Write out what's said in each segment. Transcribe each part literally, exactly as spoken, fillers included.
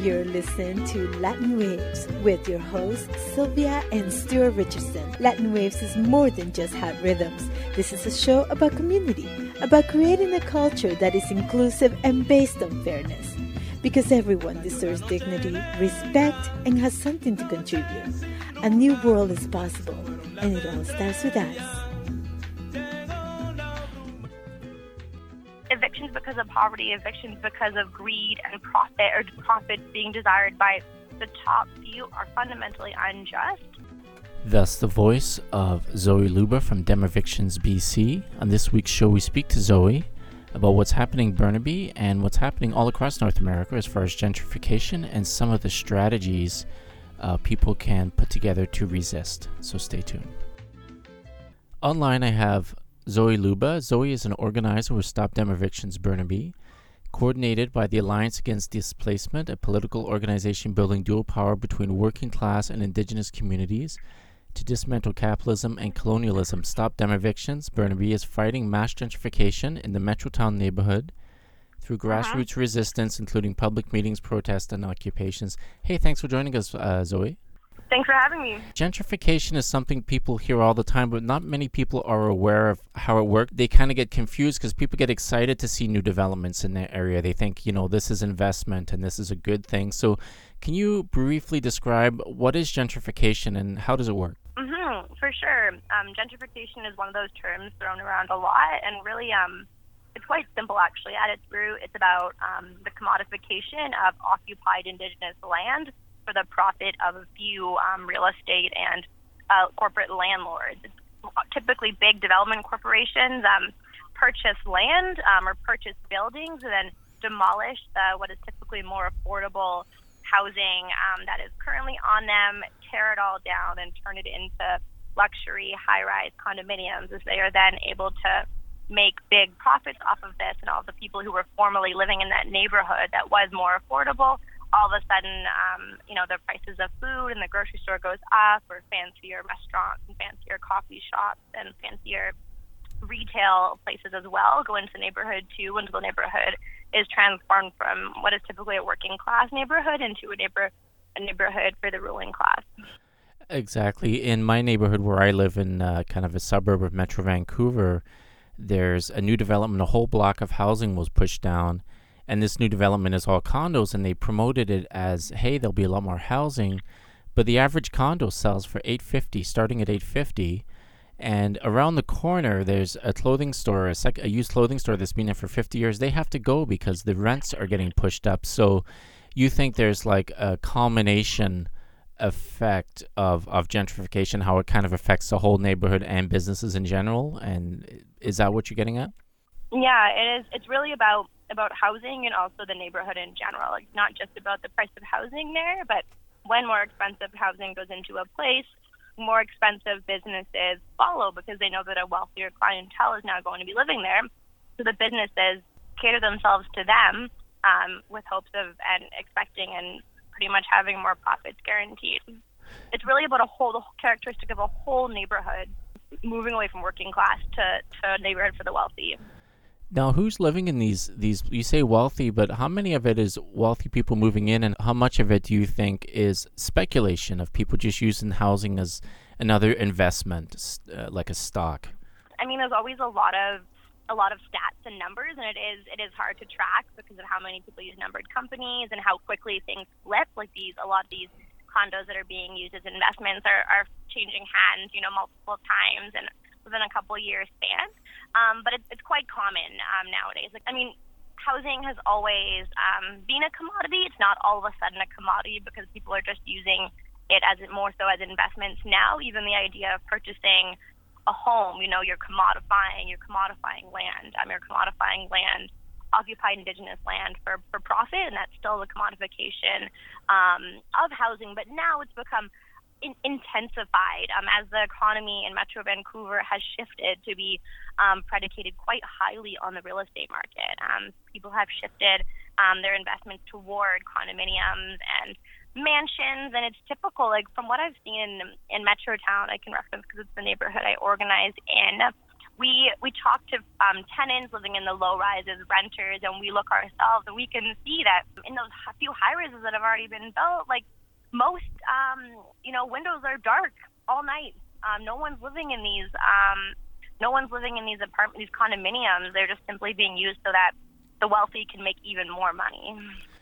You're listening to Latin Waves with your hosts, Sylvia and Stuart Richardson. Latin Waves is more than just hot rhythms. This is a show about community, about creating a culture that is inclusive and based on fairness. Because everyone deserves dignity, respect, and has something to contribute. A new world is possible, and it all starts with us. Evictions because of poverty, evictions because of greed and profit, or profit being desired by the top few, are fundamentally unjust. Thus, the voice of Zoe Luba from Demevictions B C. On this week's show, we speak to Zoe about what's happening in Burnaby and what's happening all across North America as far as gentrification and some of the strategies uh, people can put together to resist. So stay tuned. Online, I have Zoe Luba. Zoe is an organizer with Stop Demevictions Burnaby, coordinated by the Alliance Against Displacement, a political organization building dual power between working class and indigenous communities to dismantle capitalism and colonialism. Stop Demevictions Burnaby is fighting mass gentrification in the Metrotown neighborhood through grassroots uh-huh. resistance, including public meetings, protests, and occupations. Hey, thanks for joining us, uh, Zoe. Thanks for having me. Gentrification is something people hear all the time, but not many people are aware of how it works. They kind of get confused because people get excited to see new developments in their area. They think, you know, this is investment and this is a good thing. So can you briefly describe what is gentrification and how does it work? Mm-hmm, for sure. Um, gentrification is one of those terms thrown around a lot, and really um, it's quite simple, actually. At its root, it's about um, the commodification of occupied indigenous land for the profit of a few um, real estate and uh, corporate landlords. Typically, big development corporations um, purchase land um, or purchase buildings and then demolish uh, what is typically more affordable housing um, that is currently on them, tear it all down, and turn it into luxury high-rise condominiums, as they are then able to make big profits off of this, and all the people who were formerly living in that neighborhood that was more affordable, all of a sudden, um, you know, the prices of food in the grocery store goes up, or fancier restaurants and fancier coffee shops and fancier retail places as well go into the neighborhood too, until the neighborhood is transformed from what is typically a working class neighborhood into a neighbor a neighborhood for the ruling class. Exactly. In my neighborhood where I live, in uh, kind of a suburb of Metro Vancouver, there's a new development. A whole block of housing was pushed down. And this new development is all condos, and they promoted it as, hey, there'll be a lot more housing. But the average condo sells for eight hundred fifty dollars, starting at eight hundred fifty dollars. And around the corner, there's a clothing store, a, sec- a used clothing store that's been there for fifty years. They have to go because the rents are getting pushed up. So you think there's like a culmination effect of, of gentrification, how it kind of affects the whole neighborhood and businesses in general? And is that what you're getting at? Yeah, it is. It's really about about housing and also the neighborhood in general. It's not just about the price of housing there, but when more expensive housing goes into a place, more expensive businesses follow because they know that a wealthier clientele is now going to be living there. So the businesses cater themselves to them um, with hopes of and expecting and pretty much having more profits guaranteed. It's really about a whole the characteristic of a whole neighborhood moving away from working class to, to a neighborhood for the wealthy. Now, who's living in these, these, you say wealthy, but how many of it is wealthy people moving in, and how much of it do you think is speculation of people just using housing as another investment, uh, like a stock? I mean, there's always a lot of a lot of stats and numbers, and it is it is hard to track because of how many people use numbered companies and how quickly things flip. Like these, a lot of these condos that are being used as investments are, are changing hands, you know, multiple times and within a couple years span. Um, but it's, it's quite common um, nowadays. Like, I mean, housing has always um, been a commodity. It's not all of a sudden a commodity because people are just using it as more so as investments now. Even the idea of purchasing a home, you know, you're commodifying, you're commodifying land. Um, you're commodifying land, occupied indigenous land for, for profit, and that's still the commodification um, of housing. But now it's become in, intensified um, as the economy in Metro Vancouver has shifted to be um, predicated quite highly on the real estate market. Um, people have shifted um, their investments toward condominiums and mansions, and it's typical, like from what I've seen in, in Metrotown, I can reference because it's the neighborhood I organize in. we we talk to um, tenants living in the low rises, renters, and we look ourselves, and we can see that in those few high rises that have already been built, like most, um, you know, windows are dark all night. Um, no one's living in these. Um, no one's living in these apartment, these condominiums. They're just simply being used so that the wealthy can make even more money.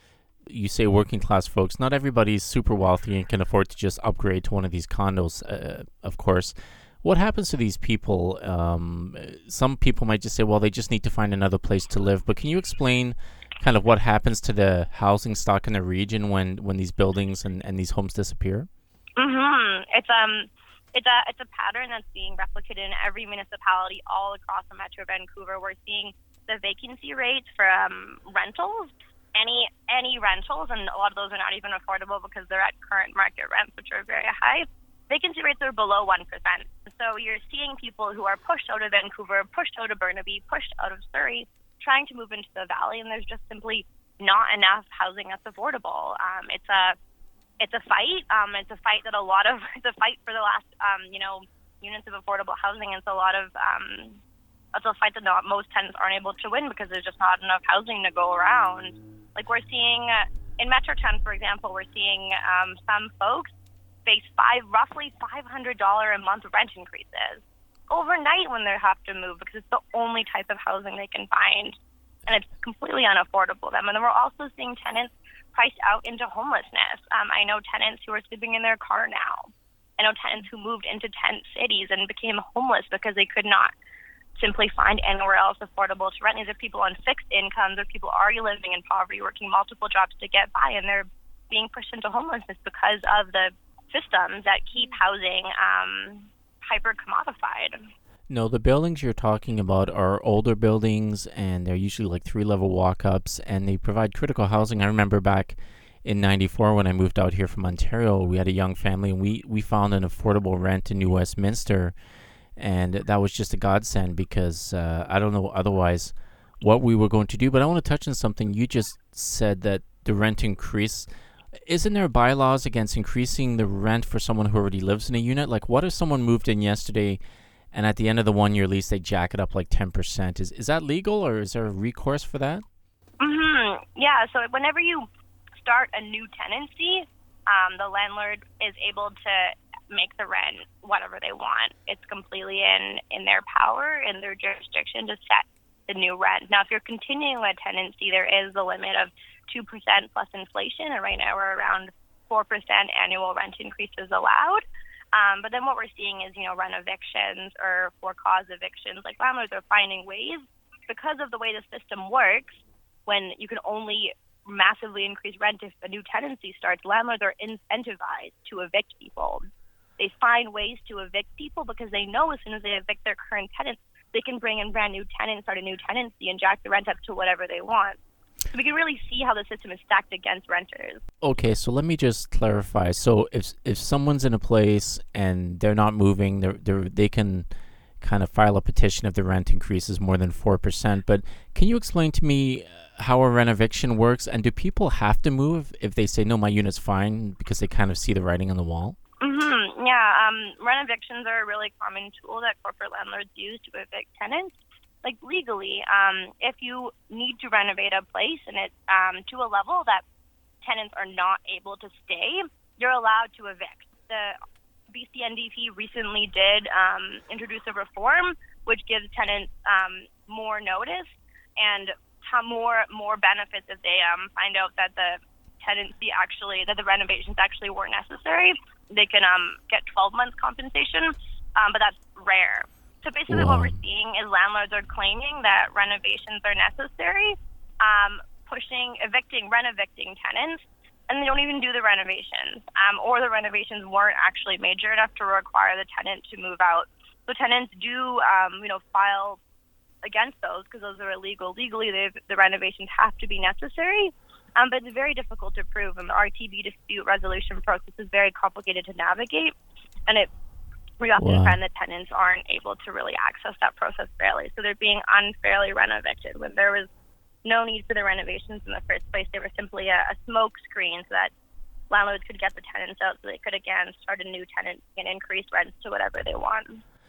You say working class folks. Not everybody's super wealthy and can afford to just upgrade to one of these condos, uh, of course. What happens to these people? Um, some people might just say, well, they just need to find another place to live. But can you explain kind of what happens to the housing stock in the region when, when these buildings and, and these homes disappear? Mm-hmm. It's um, it's a it's a pattern that's being replicated in every municipality all across the Metro Vancouver. We're seeing the vacancy rates for um, rentals, any any rentals, and a lot of those are not even affordable because they're at current market rents, which are very high. Vacancy rates are below one percent. So you're seeing people who are pushed out of Vancouver, pushed out of Burnaby, pushed out of Surrey, trying to move into the valley, and there's just simply not enough housing that's affordable. Um, it's a it's a fight. Um, it's a fight that a lot of it's a fight for the last um, you know units of affordable housing. It's a lot of um, it's a fight that not most tenants aren't able to win because there's just not enough housing to go around. Like we're seeing uh, in Metrotown, for example, we're seeing um, some folks face five, roughly five hundred dollars a month rent increases overnight when they have to move because it's the only type of housing they can find, and it's completely unaffordable to them. And then we're also seeing tenants priced out into homelessness. Um, I know tenants who are sleeping in their car now. I know tenants who moved into tent cities and became homeless because they could not simply find anywhere else affordable to rent. These are people on fixed incomes or people already living in poverty, working multiple jobs to get by, and they're being pushed into homelessness because of the systems that keep housing um, hyper commodified. No, the buildings you're talking about are older buildings, and they're usually like three-level walk-ups, and they provide critical housing. I remember back in ninety-four when I moved out here from Ontario, we had a young family, and we, we found an affordable rent in New Westminster, and that was just a godsend because uh, I don't know otherwise what we were going to do. But I want to touch on something. You just said that the rent increase. Isn't there bylaws against increasing the rent for someone who already lives in a unit? Like, what if someone moved in yesterday and at the end of the one-year lease, they jack it up like ten percent? Is is that legal, or is there a recourse for that? Mm-hmm. Yeah, so whenever you start a new tenancy, um, the landlord is able to make the rent whatever they want. It's completely in, in their power, in their jurisdiction to set the new rent. Now, if you're continuing a tenancy, there is a limit of two percent plus inflation, and right now we're around four percent annual rent increases allowed. Um, but then what we're seeing is, you know, rent evictions or for-cause evictions. Like, landlords are finding ways, because of the way the system works, when you can only massively increase rent if a new tenancy starts, landlords are incentivized to evict people. They find ways to evict people because they know as soon as they evict their current tenants, they can bring in brand new tenants, start a new tenancy, and jack the rent up to whatever they want. So we can really see how the system is stacked against renters. Okay, so let me just clarify. So if if someone's in a place and they're not moving, they're, they're, they can kind of file a petition if the rent increases more than four percent. But can you explain to me how a rent eviction works? And do people have to move if they say, no, my unit's fine, because they kind of see the writing on the wall? Mm-hmm. Yeah, um, rent evictions are a really common tool that corporate landlords use to evict tenants. Like, legally, um, if you need to renovate a place and it's um, to a level that tenants are not able to stay, you're allowed to evict. The B C N D P recently did um, introduce a reform which gives tenants um, more notice and t- more more benefits if they um, find out that the tenancy actually, that the renovations actually weren't necessary. They can um, get twelve months compensation, um, but that's rare. So basically Wow. what we're seeing is landlords are claiming that renovations are necessary, um, pushing, evicting, rent-evicting tenants, and they don't even do the renovations, um, or the renovations weren't actually major enough to require the tenant to move out. So tenants do, um, you know, file against those because those are illegal. Legally, the renovations have to be necessary, um, but it's very difficult to prove, and the R T B dispute resolution process is very complicated to navigate, and it we often Wow. find that tenants aren't able to really access that process fairly. So they're being unfairly reno-evicted when there was no need for the renovations in the first place. They were simply a, a smoke screen so that landlords could get the tenants out so they could, again, start a new tenant and increase rents to whatever they want.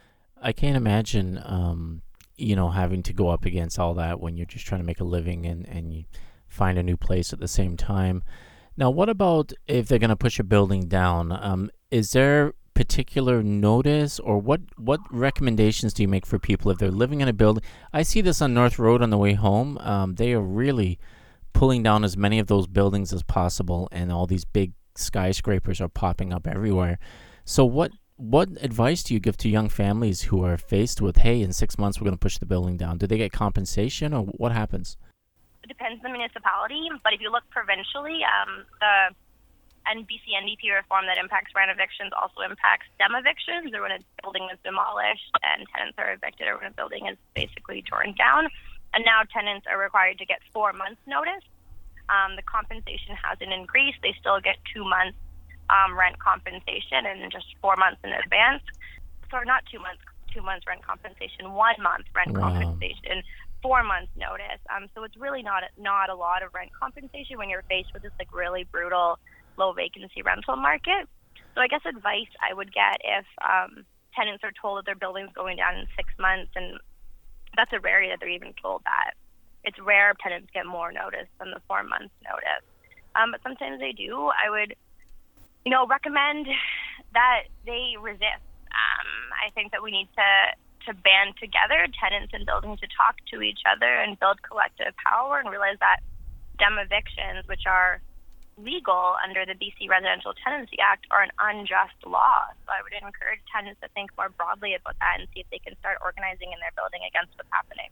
I can't imagine, um, you know, having to go up against all that when you're just trying to make a living and, and you find a new place at the same time. Now, what about if they're going to push a building down? Um, is there particular notice, or what, what recommendations do you make for people if they're living in a building? I see this on North Road on the way home. Um, they are really pulling down as many of those buildings as possible, and all these big skyscrapers are popping up everywhere. So what what advice do you give to young families who are faced with, hey, in six months we're going to push the building down? Do they get compensation, or what happens? It depends on the municipality, but if you look provincially, um, the N B C N D P reform that impacts rent evictions also impacts dem evictions, or when a building is demolished and tenants are evicted, or when a building is basically torn down. And now tenants are required to get four months notice. Um, the compensation hasn't increased. They still get two months um, rent compensation and just four months in advance. Sorry, not two months, two months rent compensation, one month rent Wow. compensation, four months notice. Um, so it's really not not a lot of rent compensation when you're faced with this like really brutal low vacancy rental market. So I guess advice I would get if um, tenants are told that their building's going down in six months, and that's a rarity that they're even told that. It's rare tenants get more notice than the four months notice. Um, but sometimes they do. I would, you know, recommend that they resist. Um, I think that we need to, to band together, tenants and buildings, to talk to each other and build collective power, and realize that dem evictions, which are legal under the B C Residential Tenancy Act, are an unjust law. So I would encourage tenants to think more broadly about that and see if they can start organizing in their building against what's happening.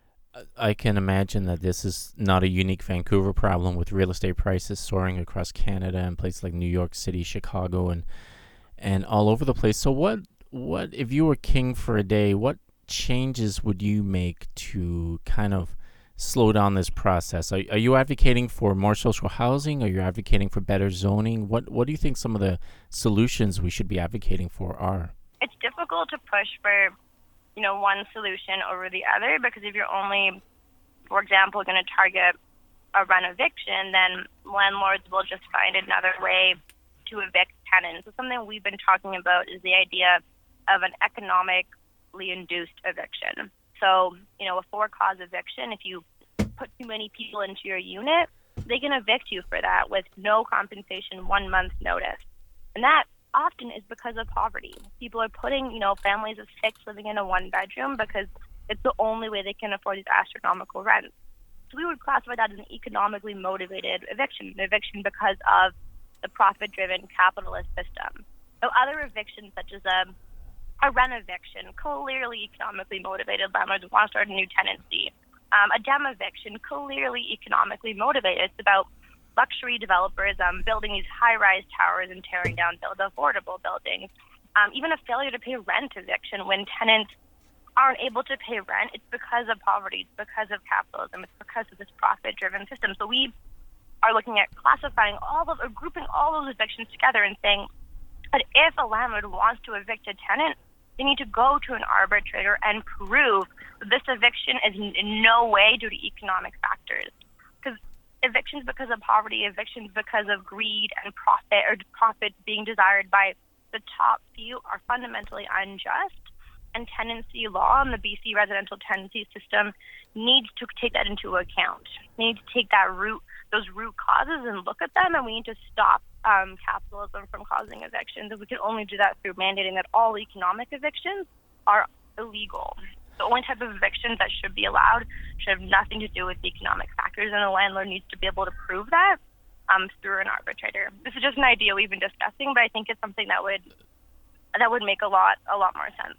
I can imagine that this is not a unique Vancouver problem, with real estate prices soaring across Canada and places like New York City, Chicago, and and all over the place. So what what if you were king for a day, what changes would you make to kind of slow down this process? Are, are you advocating for more social housing? Are you advocating for better zoning? What what do you think some of the solutions we should be advocating for are? It's difficult to push for, you know, one solution over the other, because if you're only, for example, going to target a rent eviction, then landlords will just find another way to evict tenants. So something we've been talking about is the idea of an economically induced eviction. So, you know, a for-cause eviction, if you put too many people into your unit, they can evict you for that with no compensation, one month notice. And that often is because of poverty. People are putting, you know, families of six living in a one-bedroom because it's the only way they can afford these astronomical rents. So we would classify that as an economically motivated eviction, an eviction because of the profit-driven capitalist system. So other evictions, such as a A rent eviction, clearly economically motivated. Landlords want to start a new tenancy. Um, a dem eviction, clearly economically motivated. It's about luxury developers um, building these high-rise towers and tearing down build affordable buildings. Um, even a failure to pay rent eviction, when tenants aren't able to pay rent, it's because of poverty, it's because of capitalism, it's because of this profit-driven system. So we are looking at classifying all of, or grouping all those evictions together and saying that if a landlord wants to evict a tenant, they need to go to an arbitrator and prove that this eviction is in no way due to economic factors. Because evictions because of poverty, evictions because of greed and profit, or profit being desired by the top few, are fundamentally unjust. And tenancy law and the B C residential tenancy system needs to take that into account. We need to take that root, those root causes, and look at them, and we need to stop um, capitalism from causing evictions. And we can only do that through mandating that all economic evictions are illegal. The only type of evictions that should be allowed should have nothing to do with the economic factors, and the landlord needs to be able to prove that um, through an arbitrator. This is just an idea we've been discussing, but I think it's something that would that would make a lot a lot more sense.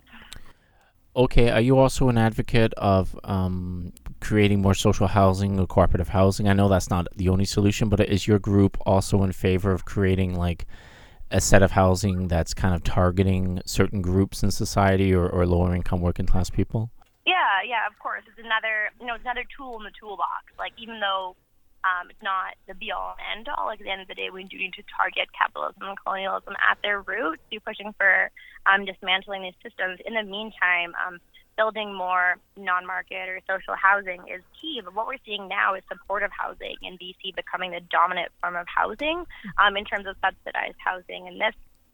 Okay, are you also an advocate of um, creating more social housing or cooperative housing? I know that's not the only solution, but is your group also in favor of creating like a set of housing that's kind of targeting certain groups in society, or, or lower income working class people? Yeah, yeah, of course. It's another, you know, it's another tool in the toolbox. Like, even though um, it's not the be-all and end-all, like, at the end of the day, we do need to target capitalism and colonialism at their roots. You're pushing for um, dismantling these systems. In the meantime, um, building more non-market or social housing is key. But what we're seeing now is supportive housing in B C becoming the dominant form of housing um, in terms of subsidized housing. And this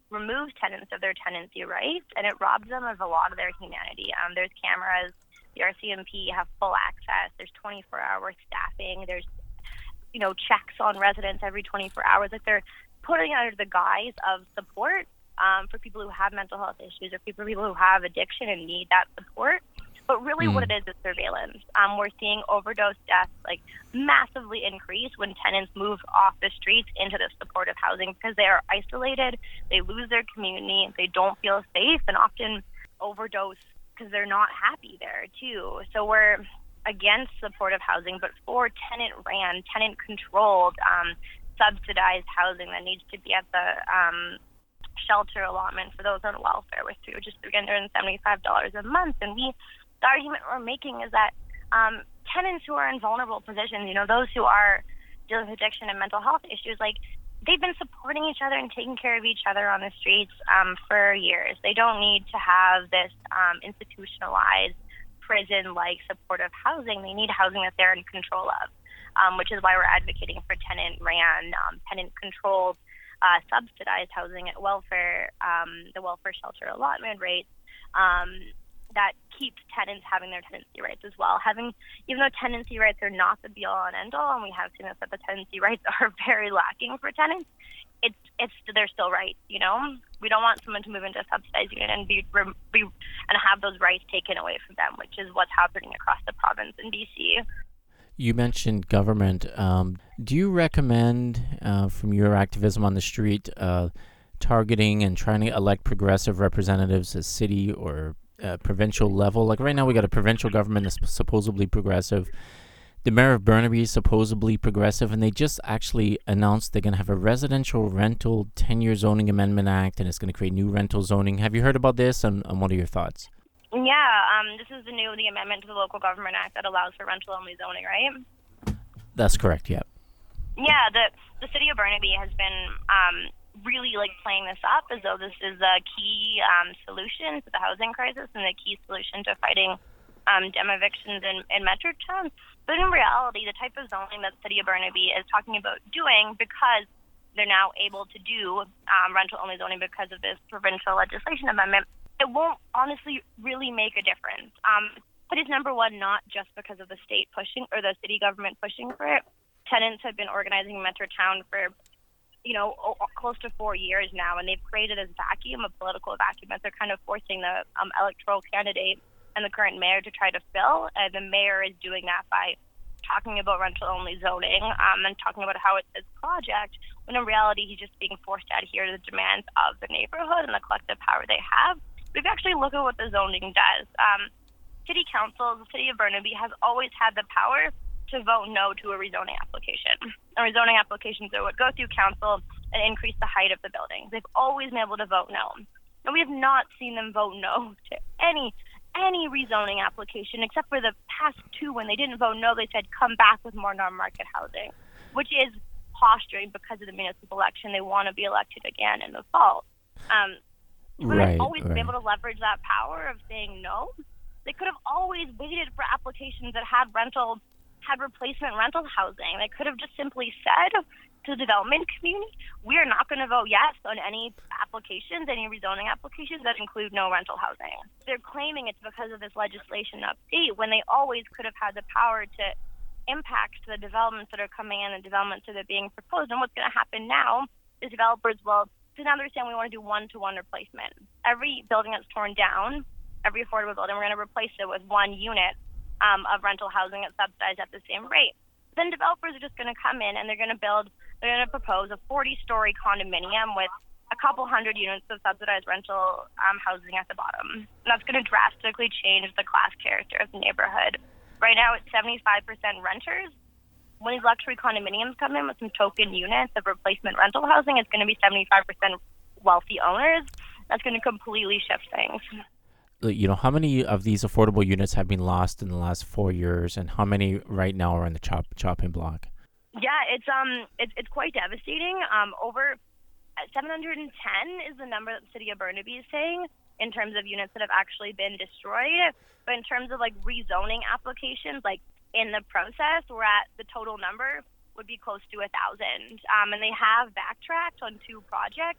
removes tenants of their tenancy rights, and it robs them of a lot of their humanity. Um, there's cameras. The R C M P have full access. There's twenty-four hour staffing. There's, you know, checks on residents every twenty-four hours. Like, they're putting it under the guise of support um, for people who have mental health issues or for people who have addiction and need that support. But really mm. what it is is surveillance. Um, we're seeing overdose deaths like massively increase when tenants move off the streets into the supportive housing because they are isolated, they lose their community, they don't feel safe, and often overdose because they're not happy there too. So we're against supportive housing, but for tenant-ran, tenant-controlled, um, subsidized housing that needs to be at the um, shelter allotment for those on welfare, which is just three hundred seventy-five dollars a month. And we, the argument we're making is that um, tenants who are in vulnerable positions, you know, those who are dealing with addiction and mental health issues, like, they've been supporting each other and taking care of each other on the streets um, for years. They don't need to have this um, institutionalized prison-like supportive housing. They need housing that they're in control of, um, which is why we're advocating for tenant-ran, um, tenant-controlled, uh, subsidized housing at welfare, um, the welfare shelter allotment rates, um, that keeps tenants having their tenancy rights as well. Having, even though tenancy rights are not the be-all and end-all, and we have seen this, that the tenancy rights are very lacking for tenants, it's it's they're still rights. You know, we don't want someone to move into a subsidized unit and be, be and have those rights taken away from them, which is what's happening across the province in B C. You mentioned government. Um, do you recommend, uh, from your activism on the street, uh, targeting and trying to elect progressive representatives at city or uh, provincial level? Like right now, we got a provincial government that's supposedly progressive. The mayor of Burnaby is supposedly progressive, and they just actually announced they're going to have a residential rental ten-year zoning amendment act, and it's going to create new rental zoning. Have you heard about this, and, and what are your thoughts? Yeah, um, this is the new the amendment to the Local Government Act that allows for rental-only zoning, right? That's correct, yeah. Yeah, the the city of Burnaby has been um, really like playing this up as though this is a key um, solution to the housing crisis and the key solution to fighting um, dem evictions in, in Metro Town. But in reality, the type of zoning that the city of Burnaby is talking about doing, because they're now able to do um, rental-only zoning because of this provincial legislation amendment, it won't honestly really make a difference. Um, but it's number one, not just because of the state pushing or the city government pushing for it. Tenants have been organizing in Metro Town for, you know, o- close to four years now, and they've created this vacuum, a political vacuum that they're kind of forcing the um, electoral candidate and the current mayor to try to fill. Uh, the mayor is doing that by talking about rental-only zoning um, and talking about how it's his project, when in reality he's just being forced to adhere to the demands of the neighborhood and the collective power they have. We've actually looked at what the zoning does. Um, city council, the city of Burnaby, has always had the power to vote no to a rezoning application. And rezoning applications are what go through council and increase the height of the buildings. They've always been able to vote no. And we have not seen them vote no to any any rezoning application, except for the past two when they didn't vote no. They said come back with more non-market housing, which is posturing because of the municipal election. They want to be elected again in the fall. Um, But right, they've always right. been able to leverage that power of saying no. They could have always waited for applications that had rental, had replacement rental housing. They could have just simply said to the development community, we are not going to vote yes on any applications, any rezoning applications that include no rental housing. They're claiming it's because of this legislation update when they always could have had the power to impact the developments that are coming in and developments that are being proposed. And what's going to happen now is developers will, so now they're saying we want to do one-to-one replacement. Every building that's torn down, every affordable building, we're going to replace it with one unit um, of rental housing that's subsidized at the same rate. Then developers are just going to come in and they're going to build, they're going to propose a forty-story condominium with a couple hundred units of subsidized rental um, housing at the bottom. And that's going to drastically change the class character of the neighborhood. Right now it's seventy-five percent renters. When these luxury condominiums come in with some token units of replacement rental housing, it's going to be seventy-five percent wealthy owners. That's going to completely shift things. You know, how many of these affordable units have been lost in the last four years, and how many right now are in the chop chopping block? Yeah, it's um, it's it's quite devastating. Um, over seven hundred ten is the number that the city of Burnaby is saying in terms of units that have actually been destroyed. But in terms of like rezoning applications, like in the process, we're at the total number would be close to a thousand. Um, and they have backtracked on two projects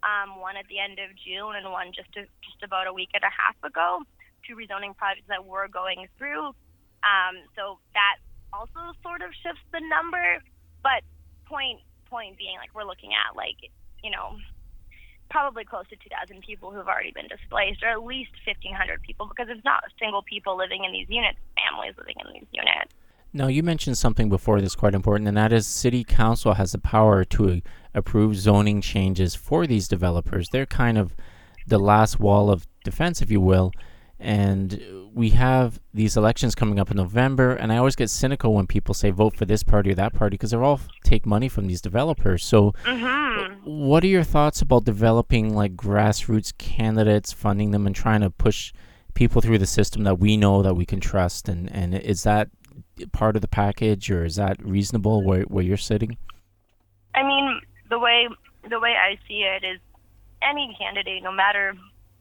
um, one at the end of June and one just a, just about a week and a half ago, two rezoning projects that we're going through. Um, so that also sort of shifts the number, but point point being, like, we're looking at, like, you know, probably close to two thousand people who've already been displaced, or at least fifteen hundred people, because it's not single people living in these units, families living in these units. Now, you mentioned something before that's quite important, and that is City Council has the power to approve zoning changes for these developers. They're kind of the last wall of defense, if you will, and we have these elections coming up in November, and I always get cynical when people say vote for this party or that party, because they're all take money from these developers. So Mm-hmm. what are your thoughts about developing, like, grassroots candidates, funding them, and trying to push people through the system that we know that we can trust? And, and is that part of the package, or is that reasonable where, where you're sitting? I mean, the way the way I see it is, any candidate, no matter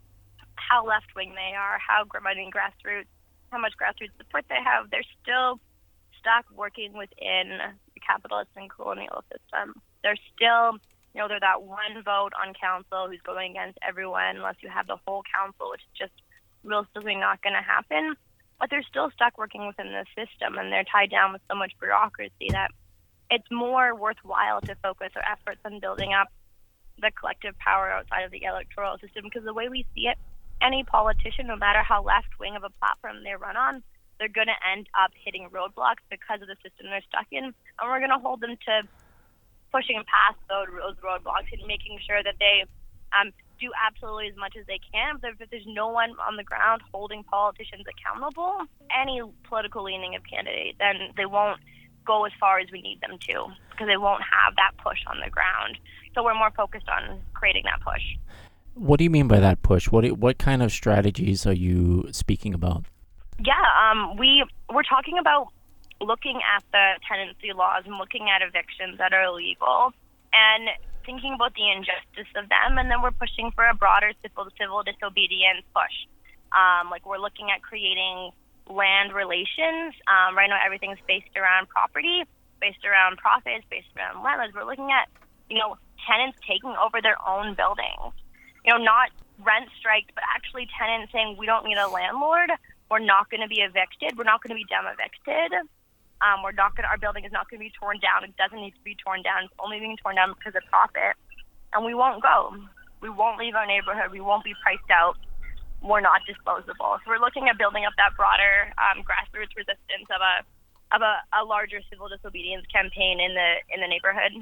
how left-wing they are, how I mean, grassroots, how much grassroots support they have, they're still stuck working within the capitalist and colonial system. They're still, you know, they're that one vote on council who's going against everyone unless you have the whole council, which is just realistically not going to happen. But they're still stuck working within the system, and they're tied down with so much bureaucracy that it's more worthwhile to focus our efforts on building up the collective power outside of the electoral system, because the way we see it, any politician, no matter how left-wing of a platform they run on, they're going to end up hitting roadblocks because of the system they're stuck in, and we're going to hold them to pushing past those roadblocks and making sure that they um, do absolutely as much as they can. But if there's no one on the ground holding politicians accountable, any political leaning of candidate, then they won't go as far as we need them to, because they won't have that push on the ground. So we're more focused on creating that push. What do you mean by that push? What what kind of strategies are you speaking about? Yeah, um, we we're talking about looking at the tenancy laws and looking at evictions that are illegal and thinking about the injustice of them, and then we're pushing for a broader civil civil disobedience push. Um, like, we're looking at creating land relations. Um, right now, everything's based around property, based around profits, based around landlords. We're looking at, you know, tenants taking over their own buildings. You know, not rent strikes, but actually tenants saying, we don't need a landlord. We're not going to be evicted. We're not going to be dumb evicted. Um, we're not going. Our building is not going to be torn down. It doesn't need to be torn down. It's only being torn down because of profit. And we won't go. We won't leave our neighborhood. We won't be priced out. We're not disposable. So we're looking at building up that broader um, grassroots resistance of a of a, a larger civil disobedience campaign in the in the neighborhood.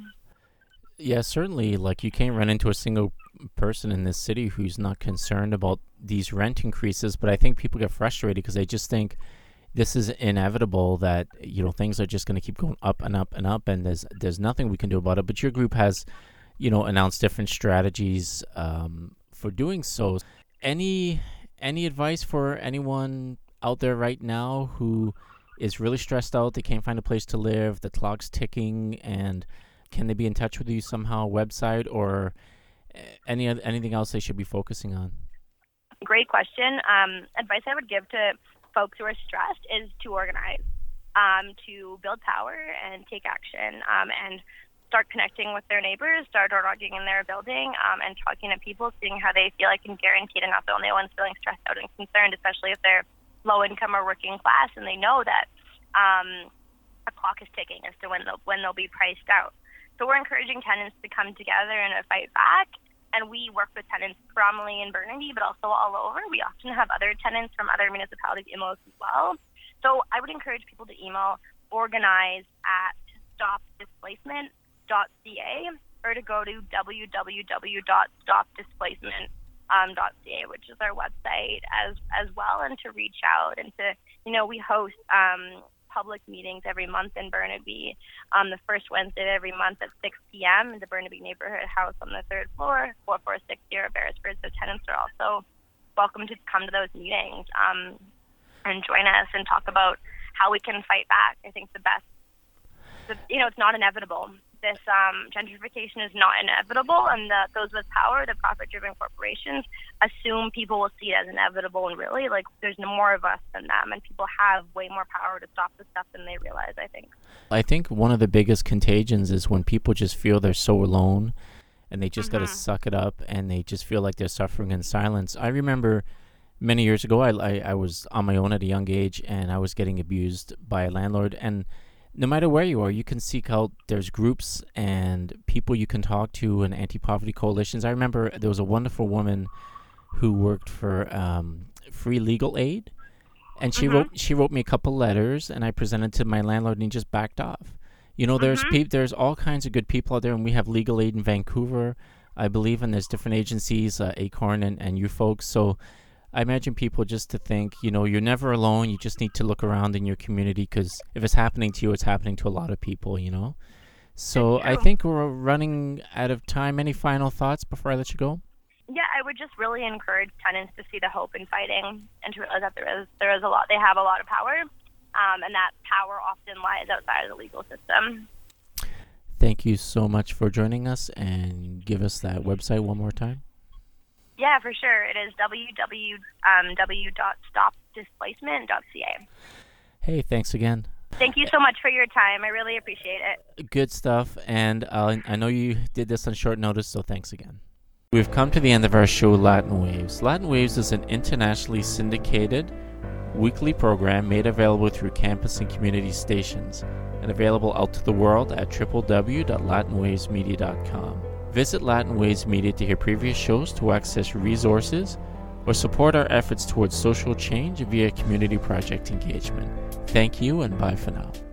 Yeah, certainly. Like, you can't run into a single person in this city who's not concerned about these rent increases, but I think people get frustrated because they just think this is inevitable, that, you know, things are just going to keep going up and up and up, and there's there's nothing we can do about it. But your group has, you know, announced different strategies um, for doing so. Any any advice for anyone out there right now who is really stressed out, they can't find a place to live, the clock's ticking, and can they be in touch with you somehow, website, or any anything else they should be focusing on? Great question. Um, advice I would give to folks who are stressed is to organize, um, to build power and take action, um, and start connecting with their neighbors, start knocking in their building, um, and talking to people, seeing how they feel. I can guarantee they're not the only ones feeling stressed out and concerned, especially if they're low income or working class, and they know that um, a clock is ticking as to when they'll, when they'll be priced out. So we're encouraging tenants to come together and fight back. And we work with tenants predominantly in Burnaby, but also all over. We often have other tenants from other municipalities email us as well. So I would encourage people to email organize at stop displacement dot c a or to go to w w w dot stop displacement dot c a, which is our website as as well, and to reach out and to, you know, we host um, public meetings every month in Burnaby, um, the first Wednesday of every month at six p.m. in the Burnaby Neighborhood House on the third floor, four four six zero Beresford. So tenants are also welcome to come to those meetings um, and join us and talk about how we can fight back. I think the best, the, you know, it's not inevitable. This um, gentrification is not inevitable, and the, those with power, the profit-driven corporations, assume people will see it as inevitable, and really, like, there's no more of us than them, and people have way more power to stop this stuff than they realize, I think. I think one of the biggest contagions is when people just feel they're so alone, and they just mm-hmm. got to suck it up, and they just feel like they're suffering in silence. I remember many years ago, I, I, I was on my own at a young age, and I was getting abused by a landlord. And no matter where you are, you can seek out, there's groups and people you can talk to, and anti-poverty coalitions. I remember there was a wonderful woman who worked for um, Free Legal Aid, and she mm-hmm. wrote she wrote me a couple letters, and I presented to my landlord, and he just backed off. You know, there's mm-hmm. peop- there's all kinds of good people out there, and we have Legal Aid in Vancouver, I believe, and there's different agencies, uh, Acorn and, and you folks. So I imagine people just to think, you know, you're never alone. You just need to look around in your community, because if it's happening to you, it's happening to a lot of people, you know. So I think we're running out of time. Any final thoughts before I let you go? Yeah, I would just really encourage tenants to see the hope in fighting and to realize that there is there is a lot. They have a lot of power, um, and that power often lies outside of the legal system. Thank you so much for joining us, and give us that website one more time. Yeah, for sure. It is w w w dot stop displacement dot c a. Hey, thanks again. Thank you so much for your time. I really appreciate it. Good stuff, and uh, I know you did this on short notice, so thanks again. We've come to the end of our show, Latin Waves. Latin Waves is an internationally syndicated weekly program made available through campus and community stations, and available out to the world at w w w dot latin waves media dot com. Visit Latin Waves Media to hear previous shows, to access resources, or support our efforts towards social change via community project engagement. Thank you, and bye for now.